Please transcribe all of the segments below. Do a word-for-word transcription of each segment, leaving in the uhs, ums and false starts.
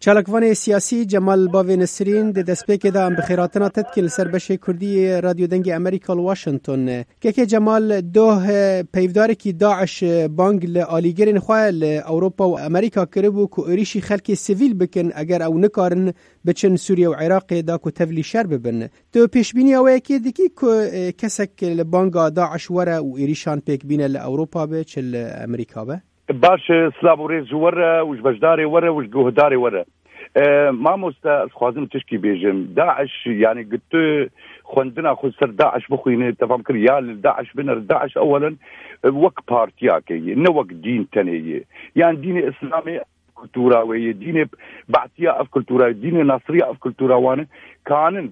چالکوان سیاسی جمال باوی نسرین د دسپیک دا ام بخیراتنا تدکل سربشه کردی رادیو دنگ امریکا واشنطن که که جمال دوه پیفداری که داعش بانگ لآلیگرین خواه لأوروپا و امریکا کربو که ایریشی خلک سیویل بکن اگر او نکارن بچن سوریه و عراق دا که تفلی شر ببن. تو پیشبینی اوه که دیکی که کسک لبانگا داعش وره و ایریشان پیک بینه لأوروپا به چل امریکا به؟ باش سلابو ریز وره وش بجداري وره وش جهداري وره اه ما مستا خوازم تشكي بيجم داعش يعني قلت خوندنا خو سر داعش بخوين تفهم كريال داعش بنر داعش اولا وك بارتياكي نوك دين تاني يعني دين اسلامي كلتوراوي دين بعثيه اف كلتورا دين ناصريه اف كلتورا وانا كانن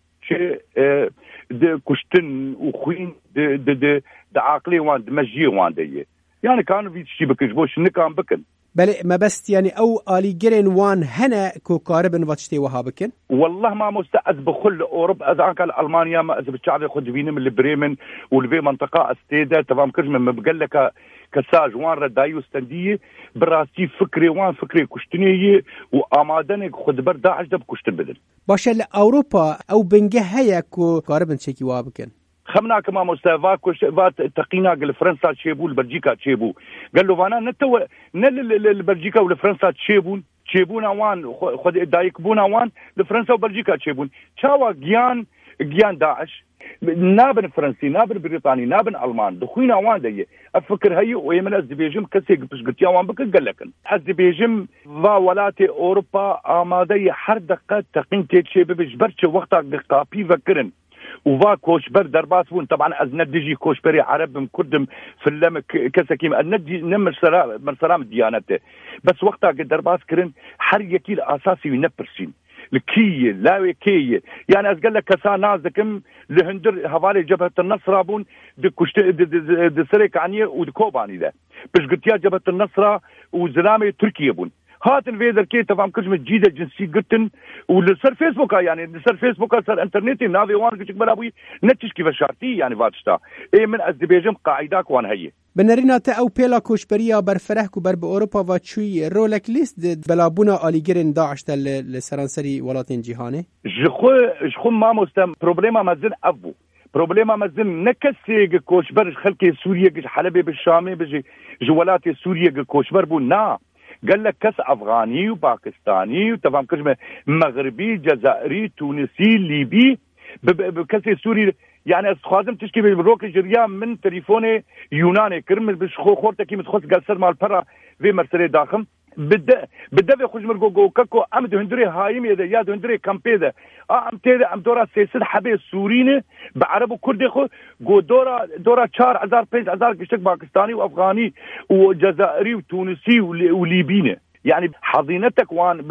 شيء اه د كشتن وخوين د د د عقلي وان دمجي وان دي يعني كانوا في شيء بكجبوش نكام بكن بله ما بس يعني او آليجرين وان هنا كو قاربن واتشتي وها بكن والله ما مستعد بخل اوروبا اذا كان المانيا ما اذا بتشعب خد بيني من البريمن والبي منطقه استيدا تمام كرج من بقلك كساج وان ردايو استنديه براسي فكري وان فكري كشتنيه وامادنك خد برداعش دب كشتن بدل باشه اوروبا او بنجه هيا كو قاربن شكي وها بكن خمنا كما مستوى كوش فات تقينا قال فرنسا تشيبو البلجيكا تشيبو قال له فانا نتو نل البلجيكا والفرنسا تشيبون تشيبونا وان خد دايكبونا وان الفرنسا وبلجيكا تشيبون شاوا جيان جيان داعش نابن فرنسي نابن بريطاني نابن المان دخوينا وان دي افكر هي ويمن ازبيجم كسي بس قلت يا وان بك قال لك ازبيجم فا ولاتي اوروبا امادي حردقه تقين تشيب بجبرش وقتها قابي فكرن وفا كوشبر درباس بون طبعا از ندجي كوشبري عرب مكردم في اللم كسكيم الندي نمر سلام من سلام ديانته بس وقتها درباس كرن حريكي الاساسي ينبرسين الكي لا كي يعني از قال لك كسا نازكم لهندر هوالي جبهه النصر بون دكشت د سريك عني ودكوباني ده بس قلت يا جبهه النصر وزلامه تركيا بون هاتن فيدر كي تفهم كلمة جديدة جنسي قلتن ولسر فيسبوك يعني لسر فيسبوك سر انترنتي نافي وان كتك بلابوي نتش كيف شارتي يعني فاتشتا اي من ازدبيجم قاعداك وان هي بنرينا تا او بيلا كوشبريا برفره كو بر باوروبا واتشوي رولك ليست بلابونا آليجرين داعش تل لسرانسري ولاتين جهاني جخو جخو ما مستم بروبليما مازن ابو بروبليما مازن نكسي كوشبر خلكي سوريا حلبي بالشامي بجي جولاتي سوريا كوشبر بو نا قال لك كاس افغاني وباكستاني وتفهم كلمه مغربي جزائري تونسي ليبي بكاس سوري يعني خازم تشكي بالروك جريا من تليفوني يوناني كرمل بشخو خورتك كي متخص قال مال برا في مرسلي داخم بدا بدا خوش مرغو جو كاكو ام دهندري هايم يا دهندري كامبيدا ام تيدا ام دورا سيسد حبي سوريني بعرب وكردي خو جو دورا دورا أربعة آلاف خمسة آلاف كشك باكستاني وافغاني وجزائري وتونسي وليبيني يعني حضينتك وان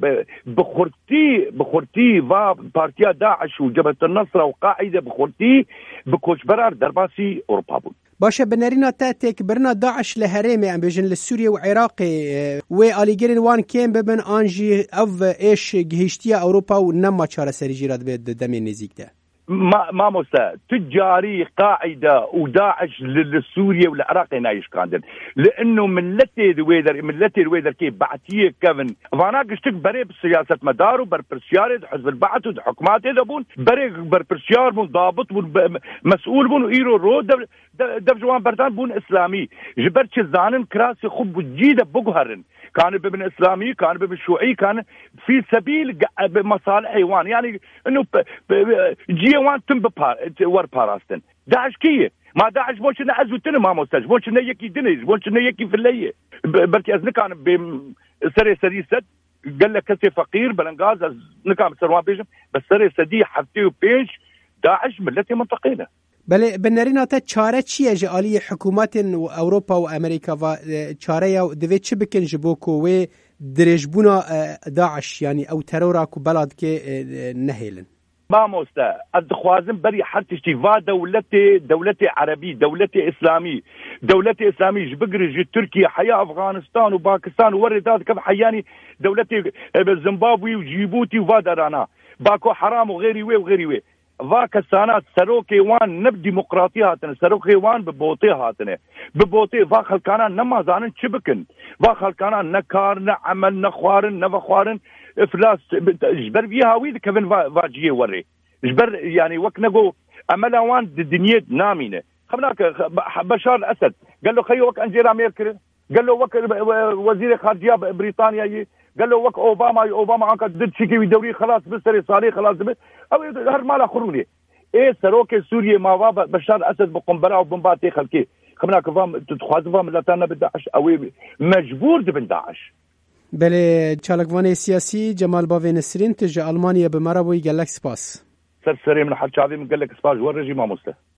بخورتي بخورتي فا بارتيا داعش وجبهة النصر وقاعدة بخورتي بكوش برار درباسي اوروبا باشه بنرينا تاتيك برنا داعش لهريمي ام بيجن لسوريا وعراقي و آليجرين وان كين ببن انجي اف ايش جهشتيا اوروبا ونما چاره سري جيرات بيد دمي نزيك ده ما ما موسى تجاري قاعده وداعش للسوريا والعراق نايش كاندن لانه ملتي دويدر ملتي دويدر كيف بعتيه كيفن فانا قشتك بري بسياسه مدار وبر برسيار حزب البعث وحكومات دبون بري بر برسيار بون ضابط مسؤول بون ايرو رو دب دب جوان بردان بون اسلامي جبرت زانن كراسي خب جيده بقهرن كان بابن اسلامي كان بابن شيوعي كان في سبيل مصالح حيوان يعني انه جيوان تم ور باراستن داعش كيه ما داعش بوش نعزو تن ما مستج بوش نيكي دنيز بوش نيكي في الليل بركي از نكان بسري سري سد قال لك كسي فقير بلنغاز از نكان سروان بيجم بس سري سدي حفتي بينش داعش ملتي منطقينا بله بنرينا تا چاره چیه جالی حکومت اوروپا و امریکا و چاره دوی چه بکن جبوکو و درجبونا داعش يعني او ترورا کو بلاد که نهیلن ما موستا ادخوازم بري حرتشتي فا دولتي دولتي عربي دولتي اسلامي دولتي اسلامي جبقرج تركيا حياه افغانستان وباكستان ورداد كيف حياني دولتي زيمبابوي وجيبوتي وفادرانا باكو حرام وغيري وي وغيري وي va کسانات سروکی وان نب دموکراتی هاتن سروکی وان ببوتی هاتنه ببوتی va خلکانا نمازانن چی بکن va خلکانا نکار نه عمل نخوارن نفخوارن افلاس جبر بيها ويد كفن فاجيه وري جبر يعني وك نقو امل وان الدنيا نامينه خبناك بشار الاسد قال له خيو وك انجيلا ميركل قال له وك وزير خارجيه بريطانيا قال له وك اوباما اوباما عنك ضد شيكي دوري خلاص بسري صاري خلاص او هر مال اخروني ايه سروك سوريا ما بشار الاسد بقنبله وبمباتي خلكي خبناك فام تخواز فام لاتانا بداعش او مجبور دبن داعش بله چالکوان سیاسی جمال باوی نسرین تجا آلمانیا به مرا بوی گلک سپاس سر سري من حد شعبي من قال لك سباج ورجي ما مسته